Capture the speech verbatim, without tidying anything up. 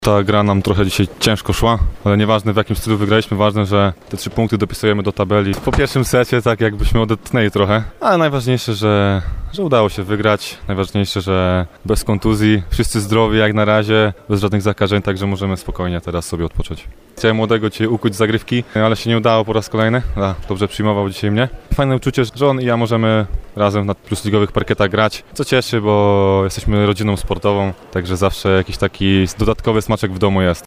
Ta gra nam trochę dzisiaj ciężko szła, ale nieważne w jakim stylu wygraliśmy, ważne, że te trzy punkty dopisujemy do tabeli. Po pierwszym secie tak jakbyśmy odetchnęli trochę, ale najważniejsze, że, że udało się wygrać. Najważniejsze, że bez kontuzji, wszyscy zdrowi jak na razie, bez żadnych zakażeń, także możemy spokojnie teraz sobie odpocząć. Chciałem młodego dzisiaj ukuć z zagrywki, ale się nie udało po raz kolejny. A, dobrze przyjmował dzisiaj mnie. Fajne uczucie, że on i ja możemy razem na plusligowych parkietach grać, co cieszy, bo jesteśmy rodziną sportową, także zawsze jakiś taki dodatkowy smaczek w domu jest.